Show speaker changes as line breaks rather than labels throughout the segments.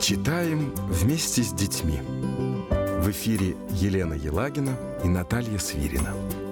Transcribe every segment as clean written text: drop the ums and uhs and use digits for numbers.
Читаем вместе с детьми. В эфире Елена Елагина и Наталья Свирина.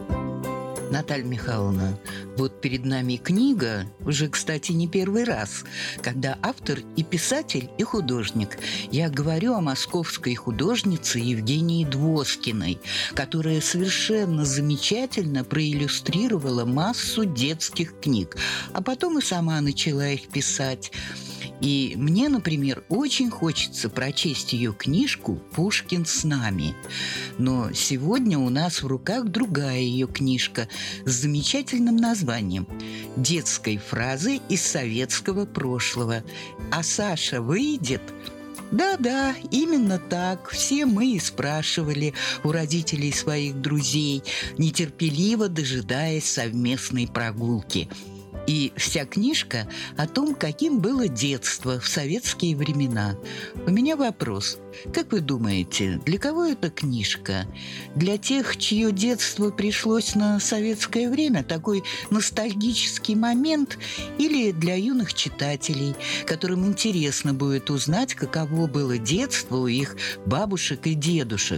Наталья Михайловна, вот перед нами книга, уже, кстати, не первый раз, когда автор и писатель, и художник. Я говорю о московской художнице Евгении Двоскиной, которая совершенно замечательно проиллюстрировала массу детских книг, а потом и сама начала их писать. И мне, например, очень хочется прочесть ее книжку «Пушкин с нами». Но сегодня у нас в руках другая ее книжка с замечательным названием «Детской фразы из советского прошлого». А Саша выйдет? Да-да, именно так. Все мы и спрашивали у родителей своих друзей, нетерпеливо дожидаясь совместной прогулки. И вся книжка о том, каким было детство в советские времена. У меня вопрос. Как вы думаете, для кого эта книжка? Для тех, чье детство пришлось на советское время, такой ностальгический момент, или для юных читателей, которым интересно будет узнать, каково было детство у их бабушек и дедушек?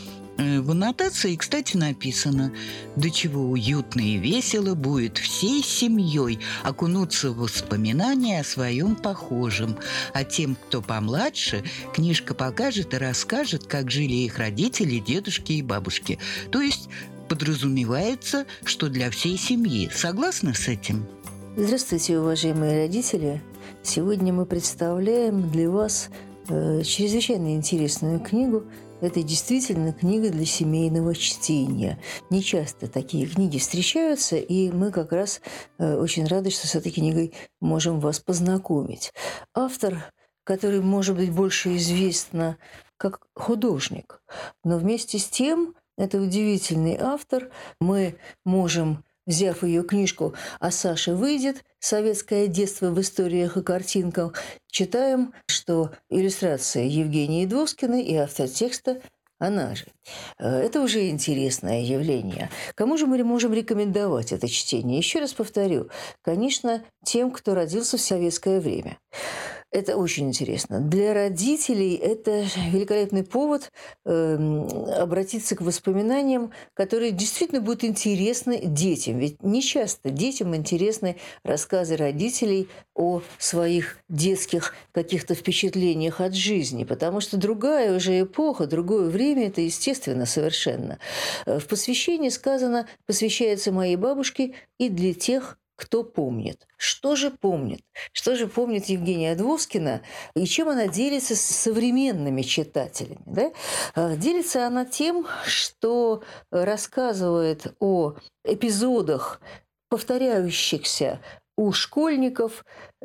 В аннотации, кстати, написано: «До чего уютно и весело будет всей семьей окунуться в воспоминания о своем похожем. А тем, кто помладше, книжка покажет и расскажет, как жили их родители, дедушки и бабушки». То есть подразумевается, что для всей семьи. Согласны с этим?
Здравствуйте, уважаемые родители! Сегодня мы представляем для вас чрезвычайно интересную книгу. Это действительно книга для семейного чтения. Не часто такие книги встречаются, и мы как раз очень рады, что с этой книгой можем вас познакомить. Автор, который, может быть, больше известна как художник, но вместе с тем это удивительный автор. Мы можем, взяв ее книжку «А Саша выйдет. Советское детство в историях и картинках», читаем, что иллюстрация Евгении Двоскиной и автор текста она же. Это уже интересное явление. Кому же мы можем рекомендовать это чтение? Еще раз повторю, конечно, тем, кто родился в советское время. Это очень интересно. Для родителей это великолепный повод обратиться к воспоминаниям, которые действительно будут интересны детям. Ведь не часто детям интересны рассказы родителей о своих детских каких-то впечатлениях от жизни, потому что другая уже эпоха, другое время, это естественно совершенно. В посвящении сказано: «Посвящается моей бабушке и для тех, кто помнит». Что же помнит? Что же помнит Евгения Двоскина и чем она делится с современными читателями? Да? Делится она тем, что рассказывает о эпизодах, повторяющихся у школьников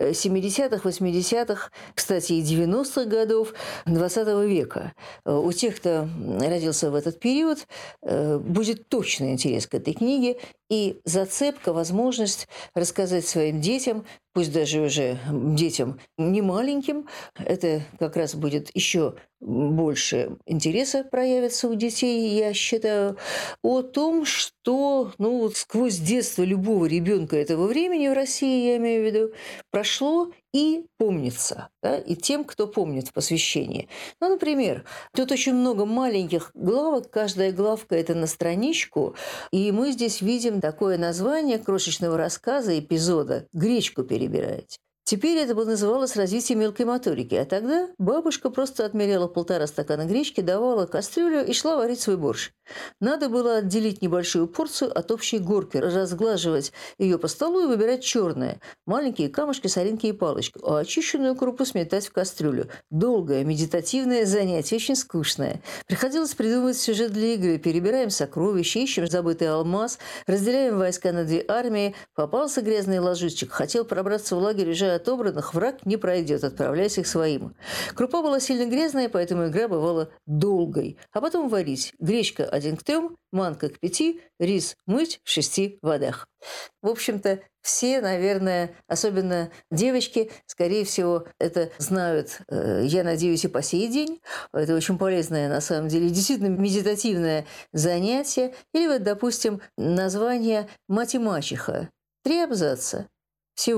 70-х, 80-х, кстати, и 90-х годов XX века. У тех, кто родился в этот период, будет точно интерес к этой книге и зацепка, возможность рассказать своим детям, пусть даже уже детям не маленьким, это как раз будет еще больше интереса проявится у детей, я считаю, о том, что сквозь детство любого ребенка этого времени в России, я имею в виду, прошло и помнится, да, и тем, кто помнит в посвящении. Например, тут очень много маленьких главок, каждая главка – это на страничку, и мы здесь видим такое название крошечного рассказа, эпизода «Гречку перебирать». Теперь это бы называлось развитие мелкой моторики, а тогда бабушка просто отмеряла 1,5 стакана гречки, давала кастрюлю и шла варить свой борщ. Надо было отделить небольшую порцию от общей горки, разглаживать ее по столу и выбирать черное, маленькие камушки, соринки и палочку, а очищенную крупу сметать в кастрюлю. Долгое, медитативное занятие, очень скучное. Приходилось придумывать сюжет для игры. Перебираем сокровища, ищем забытый алмаз, разделяем войска на 2 армии. Попался грязный лазутчик, хотел пробраться в лагерь уже отобранных, враг не пройдет, отправляйся к своим. Крупа была сильно грязная, поэтому игра бывала долгой. А потом варить. Гречка 1 к 3, манка к 5, рис мыть в 6 водах. В общем-то, все, наверное, особенно девочки, скорее всего, это знают, я надеюсь, и по сей день. Это очень полезное, на самом деле, действительно медитативное занятие. Или вот, допустим, название «Мать и мачеха». 3 абзаца всего.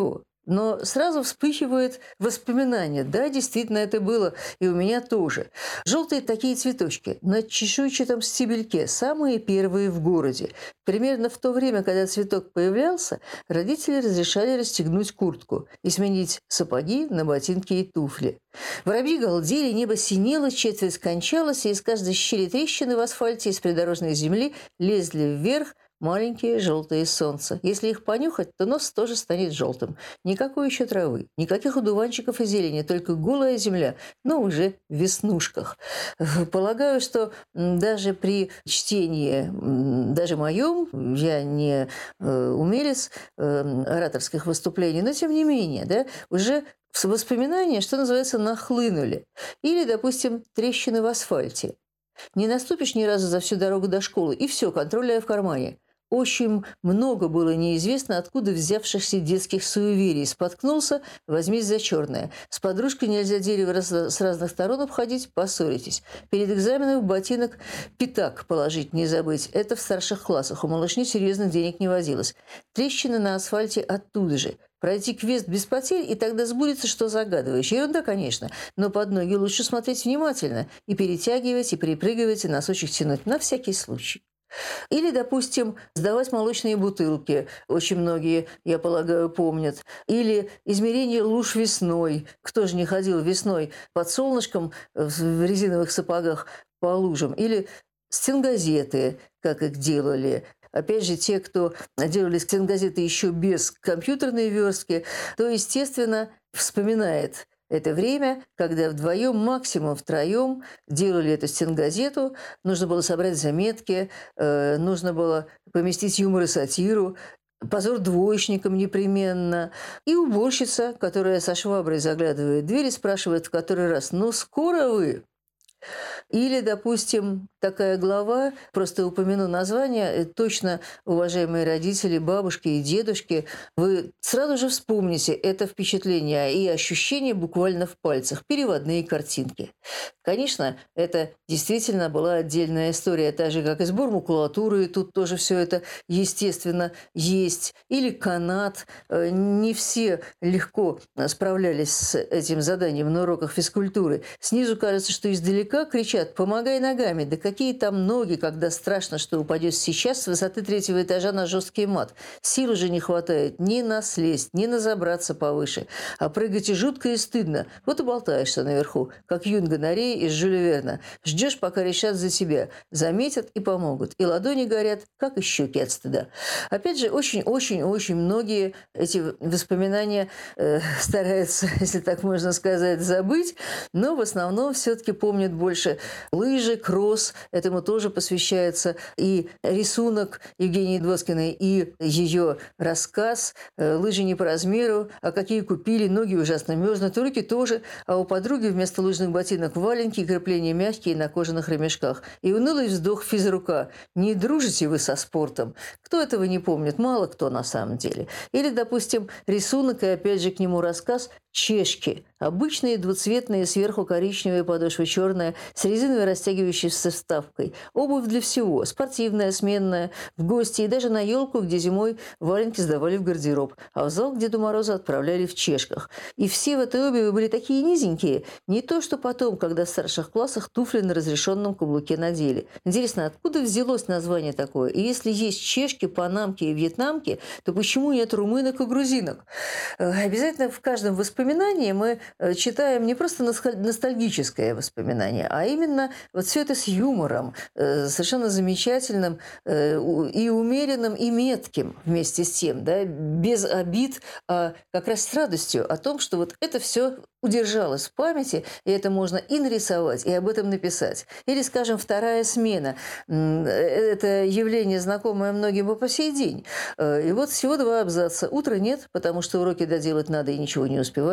Но сразу вспыхивает воспоминание. Да, действительно, это было, и у меня тоже. Желтые такие цветочки на чешуйчатом стебельке, самые первые в городе. Примерно в то время, когда цветок появлялся, родители разрешали расстегнуть куртку и сменить сапоги на ботинки и туфли. Воробьи галдели, небо синело, четверть кончалась, и из каждой щели трещины в асфальте из придорожной земли лезли вверх маленькие желтые солнца. Если их понюхать, то нос тоже станет желтым. Никакой еще травы, никаких одуванчиков и зелени, только голая земля, но уже в веснушках. Полагаю, что даже при чтении, даже моем, я не умелец ораторских выступлений, но тем не менее, да, уже воспоминания, что называется, нахлынули. Или, допустим, трещины в асфальте. Не наступишь ни разу за всю дорогу до школы, и все, контроль в кармане. Очень много было неизвестно, откуда взявшихся детских суеверий. Споткнулся – возьмись за черное. С подружкой нельзя дерево с разных сторон обходить – поссоритесь. Перед экзаменом в ботинок пятак положить не забыть. Это в старших классах. У малышни серьезных денег не водилось. Трещины на асфальте оттуда же. Пройти квест без потерь, и тогда сбудется, что загадываешь. Ерунда, конечно, но под ноги лучше смотреть внимательно. И перетягивать, и перепрыгивать, и носочек тянуть. На всякий случай. Или, допустим, сдавать молочные бутылки. Очень многие, я полагаю, помнят. Или измерение луж весной. Кто же не ходил весной под солнышком в резиновых сапогах по лужам? Или стенгазеты, как их делали. Опять же, те, кто делали стенгазеты еще без компьютерной верстки, то, естественно, вспоминает это время, когда вдвоем, максимум втроем делали эту стенгазету. Нужно было собрать заметки, нужно было поместить юмор и сатиру, позор двоечникам непременно. И уборщица, которая со шваброй заглядывает в дверь и спрашивает в который раз: «Ну, скоро вы?» Или, допустим, такая глава, просто упомяну название, точно, уважаемые родители, бабушки и дедушки, вы сразу же вспомните это впечатление и ощущение буквально в пальцах, переводные картинки. Конечно, это действительно была отдельная история, так же, как и сбор макулатуры, и тут тоже все это, естественно, есть. Или канат. Не все легко справлялись с этим заданием на уроках физкультуры. Снизу кажется, что издалека кричат: «Помогай ногами!» Да какие там ноги, когда страшно, что упадешь сейчас с высоты 3-го этажа на жесткий мат. Сил уже не хватает ни на слезть, ни на забраться повыше. А прыгать и жутко, и стыдно. Вот и болтаешься наверху, как юнга на рее из Жюля Верна. Ждешь, пока решат за тебя. Заметят и помогут. И ладони горят, как и щеки от стыда. Опять же, очень-очень-очень многие эти воспоминания стараются, если так можно сказать, забыть, но в основном все-таки помнят больше лыжи, кросс. Этому тоже посвящается и рисунок Евгении Доскиной, и ее рассказ «Лыжи не по размеру», а какие купили, ноги ужасно мерзнут, руки тоже, а у подруги вместо лыжных ботинок валенки, крепления мягкие на кожаных ремешках. И унылый вздох физрука: «Не дружите вы со спортом». Кто этого не помнит? Мало кто на самом деле. Или, допустим, рисунок и опять же к нему рассказ «Чешки». Обычные двуцветные, сверху коричневая, подошва черная, с резиновой растягивающейся вставкой. Обувь для всего. Спортивная, сменная, в гости и даже на елку, где зимой валенки сдавали в гардероб, а в зал к Деду Морозу отправляли в чешках. И все в этой обуви были такие низенькие. Не то, что потом, когда в старших классах туфли на разрешенном каблуке надели. Интересно, откуда взялось название такое? И если есть чешки, панамки и вьетнамки, то почему нет румынок и грузинок? Обязательно в каждом воспоминании мы читаем не просто ностальгическое воспоминание, а именно вот все это с юмором, совершенно замечательным и умеренным, и метким вместе с тем, да, без обид, а как раз с радостью о том, что вот это все удержалось в памяти, и это можно и нарисовать, и об этом написать. Или, скажем, вторая смена. Это явление, знакомое многим и по сей день. И вот всего 2 абзаца. Утра нет, потому что уроки доделать надо и ничего не успеваю.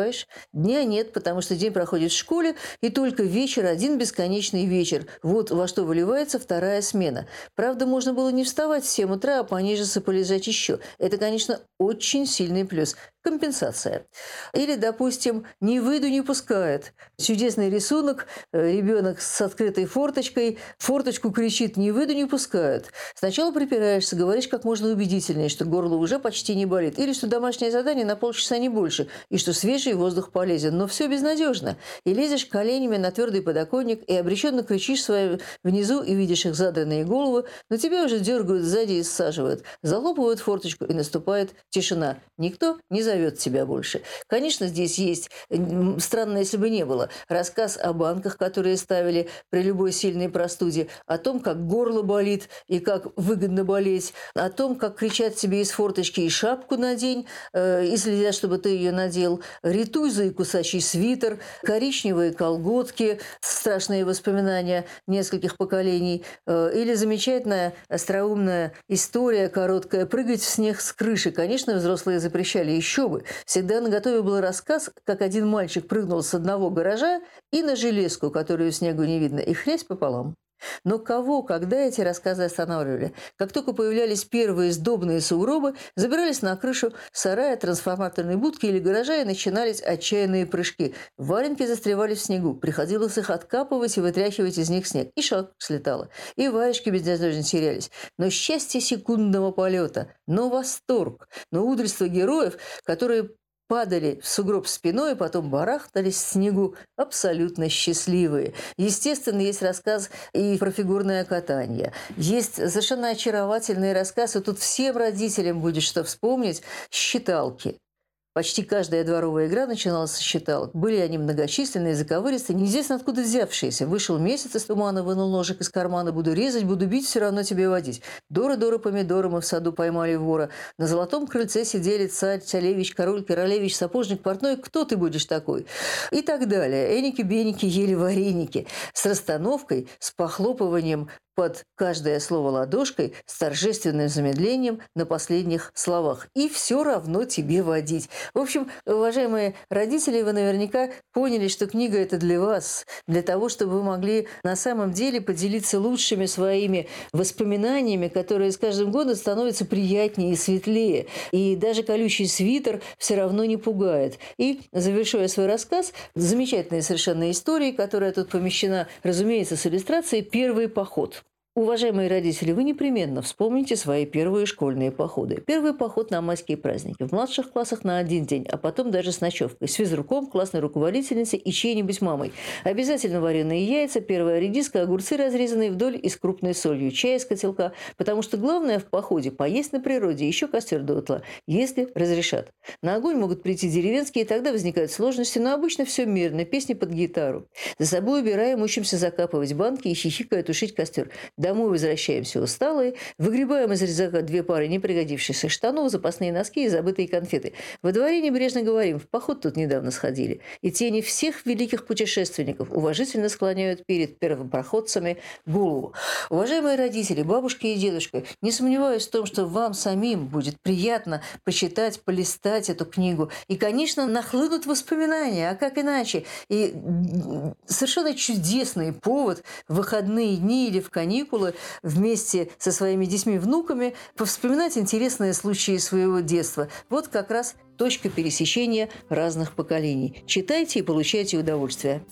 успеваешь. Дня нет, потому что день проходит в школе, и только вечер, один бесконечный вечер. Вот во что выливается вторая смена. Правда, можно было не вставать в 7 утра, а понижиться, полежать еще. Это, конечно, очень сильный плюс. Компенсация. Или, допустим, «не выйду, не пускают». Чудесный рисунок, ребенок с открытой форточкой, форточку кричит «не выйду, не пускают». Сначала припираешься, говоришь как можно убедительнее, что горло уже почти не болит, или что домашнее задание на полчаса не больше, и что свежий воздух полезен. Но все безнадежно. И лезешь коленями на твердый подоконник, и обреченно кричишь своим внизу, и видишь их задранные головы, но тебя уже дергают сзади и саживают, захлопывают форточку, и наступает тишина. Никто не зовет тебя больше. Конечно, здесь есть, странно, если бы не было, рассказ о банках, которые ставили при любой сильной простуде, о том, как горло болит и как выгодно болеть, о том, как кричат тебе из форточки «и шапку надень», и следят, чтобы ты ее надел, ритузы и кусачий свитер, коричневые колготки, страшные воспоминания нескольких поколений, или замечательная остроумная история короткая «прыгать в снег с крыши». Конечно, взрослые запрещали, еще бы. Всегда наготове был рассказ, как один мальчик прыгнул с одного гаража и на железку, которую снегу не видно, и хрясь пополам. Но кого, когда эти рассказы останавливали? Как только появлялись первые сдобные сугробы, забирались на крышу сарая, трансформаторной будки или гаража, и начинались отчаянные прыжки. Валенки застревали в снегу. Приходилось их откапывать и вытряхивать из них снег. И шапка слетала. И варежки безнадежно терялись. Но счастье секундного полета, но восторг, но удальство героев, которые падали в сугроб спиной, и потом барахтались в снегу, абсолютно счастливые. Естественно, есть рассказ и про фигурное катание. Есть совершенно очаровательный рассказ, и тут всем родителям будет что вспомнить, «Считалки». Почти каждая дворовая игра начиналась со считалок. Были они многочисленные, заковыристые, неизвестно откуда взявшиеся. Вышел месяц из тумана, вынул ножик из кармана. Буду резать, буду бить, все равно тебе водить. Дора-дора помидоры, мы в саду поймали вора. На золотом крыльце сидели царь, царевич, король, королевич, сапожник, портной. Кто ты будешь такой? И так далее. Эники-беники ели вареники. С расстановкой, с похлопыванием под каждое слово ладошкой, с торжественным замедлением на последних словах. И все равно тебе водить. В общем, уважаемые родители, вы наверняка поняли, что книга – это для вас, для того, чтобы вы могли на самом деле поделиться лучшими своими воспоминаниями, которые с каждым годом становятся приятнее и светлее. И даже колючий свитер все равно не пугает. И, завершая свой рассказ, замечательная совершенно история, которая тут помещена, разумеется, с иллюстрацией «Первый поход». Уважаемые родители, вы непременно вспомните свои первые школьные походы. Первый поход на майские праздники. В младших классах на один день, а потом даже с ночевкой. С физруком, классной руководительницей и чьей-нибудь мамой. Обязательно вареные яйца, первая редиска, огурцы, разрезанные вдоль и с крупной солью, чай из котелка. Потому что главное в походе – поесть на природе, еще костер до утла, если разрешат. На огонь могут прийти деревенские, и тогда возникают сложности, но обычно все мирно, песни под гитару. За собой убираем, учимся закапывать банки и хихикая тушить костер. Домой возвращаемся усталые, выгребаем из рюкзака 2 пары непригодившихся штанов, запасные носки и забытые конфеты. Во дворе небрежно говорим: в поход тут недавно сходили. И тени всех великих путешественников уважительно склоняют перед первопроходцами голову. Уважаемые родители, бабушки и дедушки, не сомневаюсь в том, что вам самим будет приятно почитать, полистать эту книгу. И, конечно, нахлынут воспоминания, а как иначе? И совершенно чудесный повод в выходные дни или в каникулы вместе со своими детьми-внуками повспоминать интересные случаи своего детства. Вот как раз точка пересечения разных поколений. Читайте и получайте удовольствие.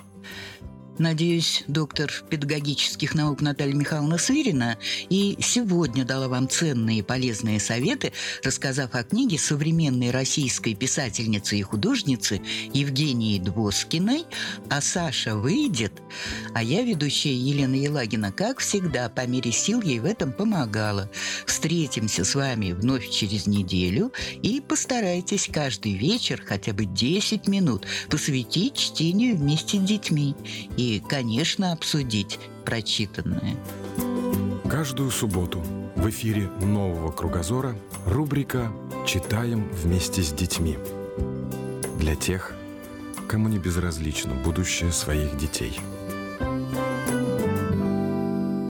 Надеюсь, доктор педагогических наук Наталья Михайловна Свирина и сегодня дала вам ценные и полезные советы, рассказав о книге современной российской писательницы и художницы Евгении Двоскиной «А Саша выйдет». А я, ведущая Елена Елагина, как всегда, по мере сил ей в этом помогала. Встретимся с вами вновь через неделю и постарайтесь каждый вечер хотя бы 10 минут посвятить чтению вместе с детьми и, конечно, обсудить прочитанное.
Каждую субботу в эфире «Нового кругозора» рубрика «Читаем вместе с детьми». Для тех, кому не безразлично будущее своих детей.